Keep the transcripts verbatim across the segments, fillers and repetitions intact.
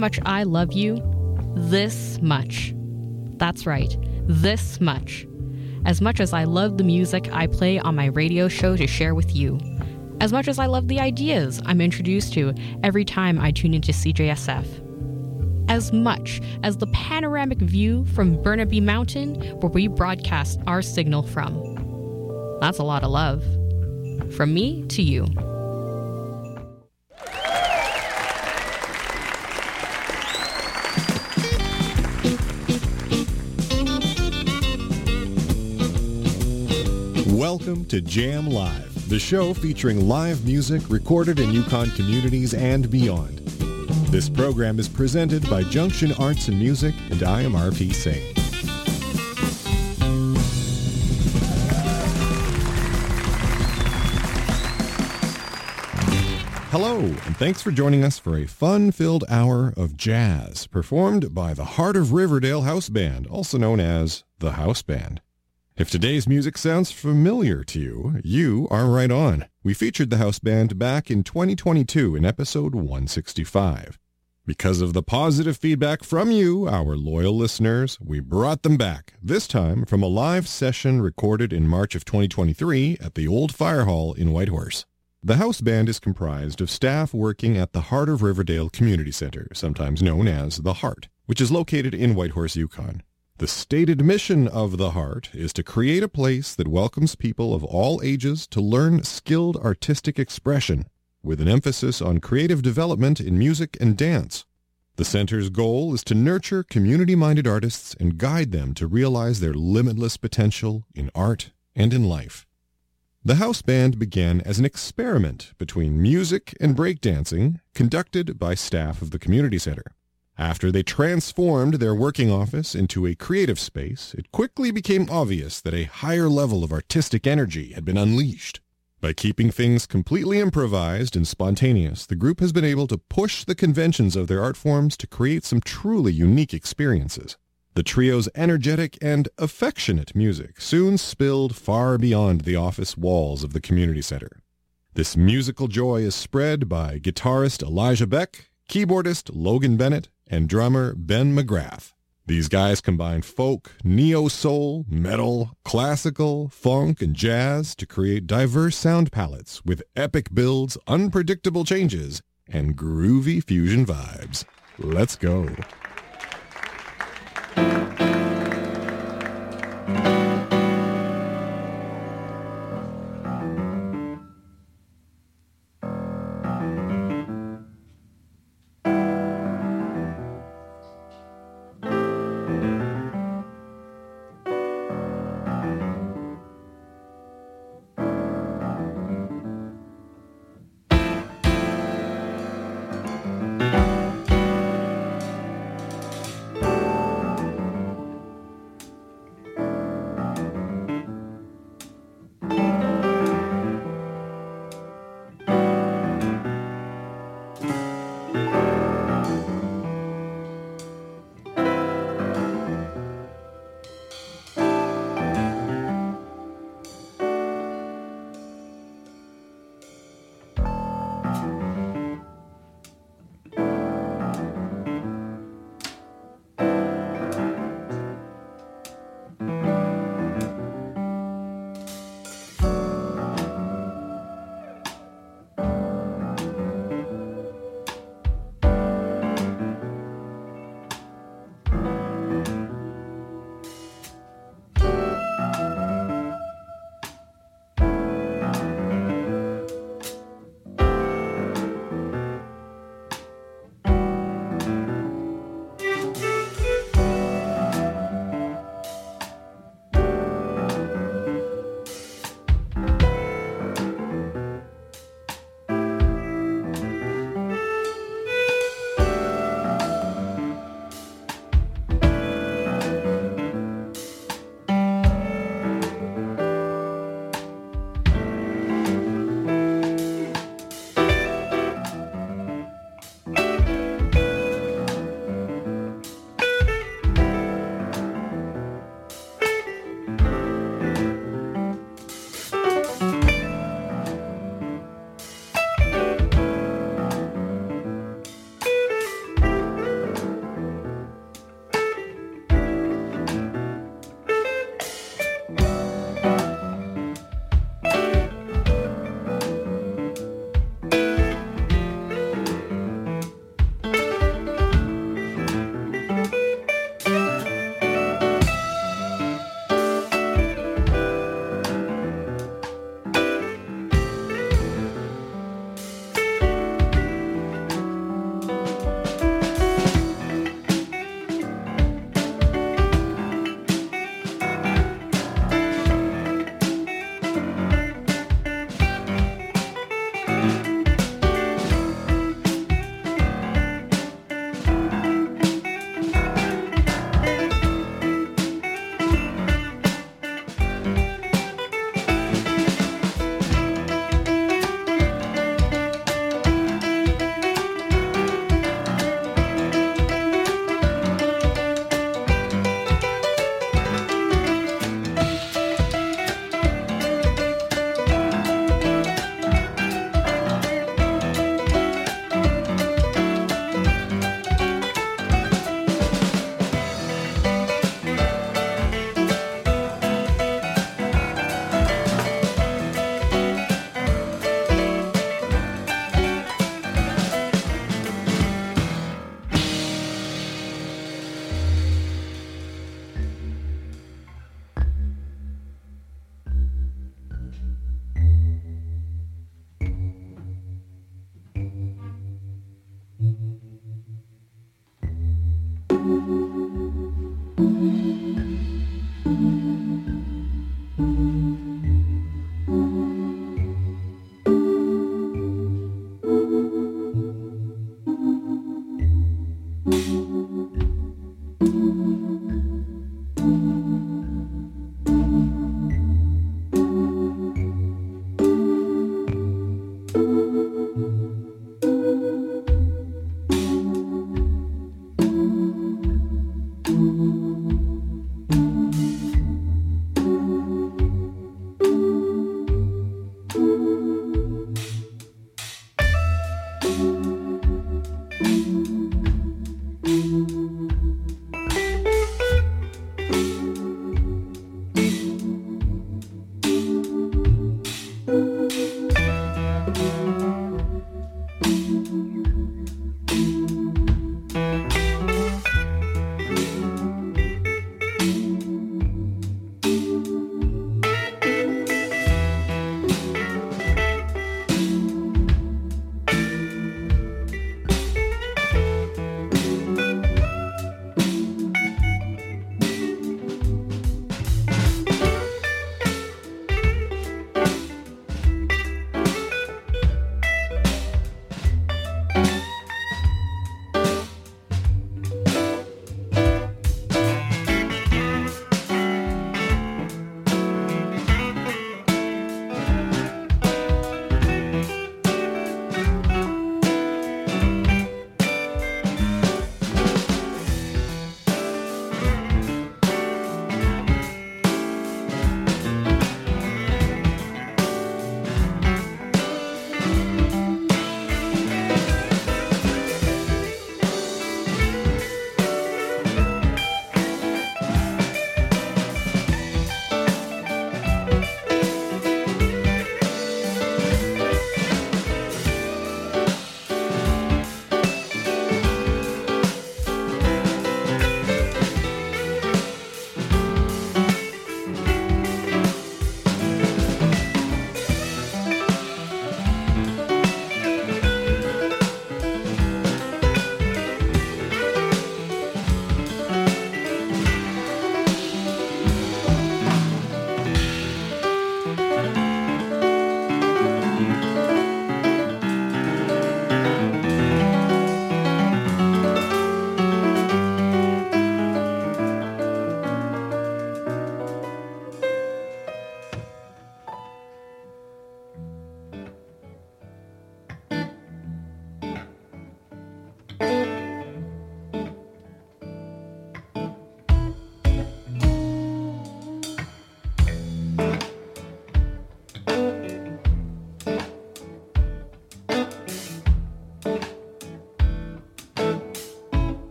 much I love you, this much. That's right, this much. As much as I love the music I play on my radio show to share with you. As much as I love the ideas I'm introduced to every time I tune into C J S F. As much as the panoramic view from Burnaby Mountain where we broadcast our signal from. That's a lot of love. From me to you. Welcome to Jam Live, the show featuring live music recorded in Yukon communities and beyond. This program is presented by Junction Arts and Music, and I am R P Singh. Hello, and thanks for joining us for a fun-filled hour of jazz, performed by the Heart of Riverdale House Band, also known as the House Band. If today's music sounds familiar to you, you are right on. We featured the House Band back in twenty twenty-two in episode one sixty-five. Because of the positive feedback from you, our loyal listeners, we brought them back, this time from a live session recorded in March of twenty twenty-three at the Old Fire Hall in Whitehorse. The House Band is comprised of staff working at the Heart of Riverdale Community Center, sometimes known as the Heart, which is located in Whitehorse, Yukon. The stated mission of the Heart is to create a place that welcomes people of all ages to learn skilled artistic expression, with an emphasis on creative development in music and dance. The center's goal is to nurture community-minded artists and guide them to realize their limitless potential in art and in life. The House Band began as an experiment between music and breakdancing conducted by staff of the community center. After they transformed their working office into a creative space, it quickly became obvious that a higher level of artistic energy had been unleashed. By keeping things completely improvised and spontaneous, the group has been able to push the conventions of their art forms to create some truly unique experiences. The trio's energetic and affectionate music soon spilled far beyond the office walls of the community center. This musical joy is spread by guitarist Elijah Beck, keyboardist Logan Bennett, and drummer Ben McGrath. These guys combine folk, neo-soul, metal, classical, funk, and jazz to create diverse sound palettes with epic builds, unpredictable changes, and groovy fusion vibes. Let's go.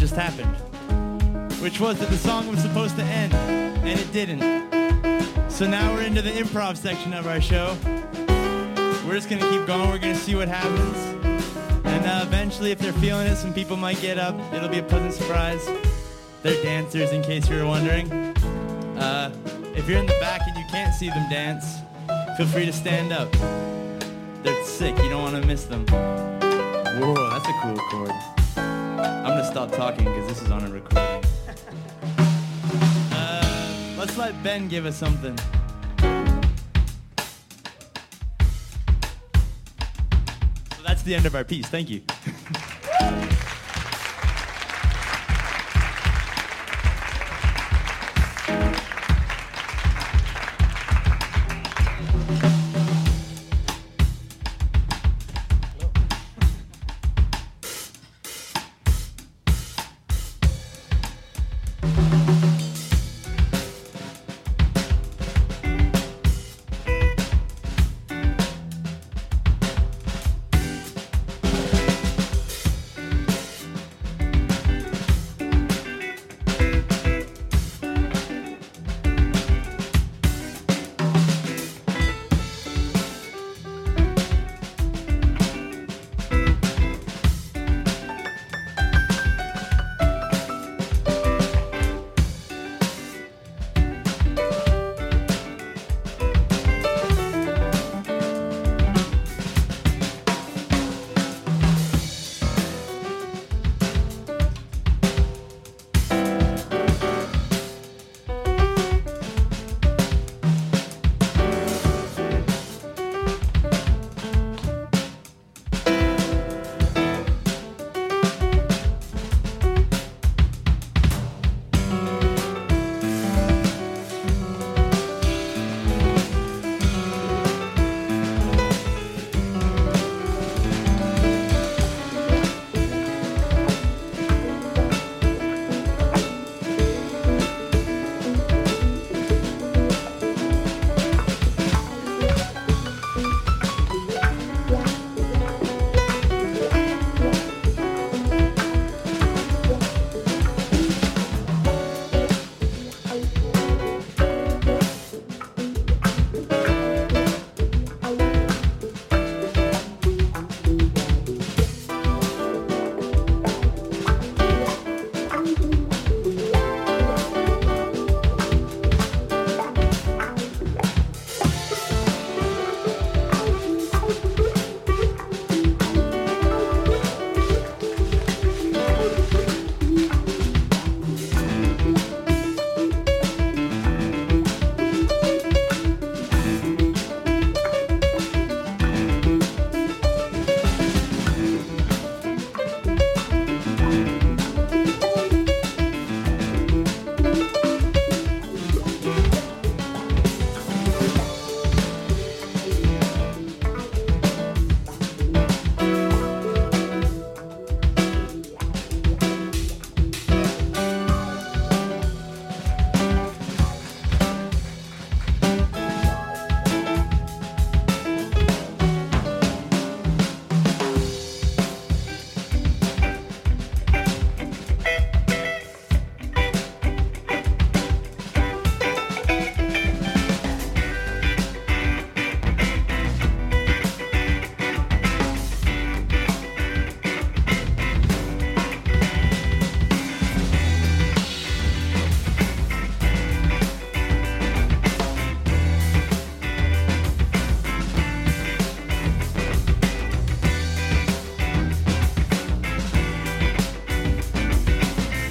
just happened, which was that the song was supposed to end, and it didn't. So now we're into the improv section of our show. We're just gonna keep going. We're gonna see what happens, and uh, eventually, if they're feeling it, some people might get up. It'll be a pleasant surprise. They're dancers, in case you were wondering. Uh, if you're in the back and you can't see them dance, feel free to stand up. They're sick. You don't want to miss them. Whoa, that's a cool chord. I'm gonna stop talking because this is on a recording. Uh, let's let Ben give us something. So that's the end of our piece. Thank you. Thank you.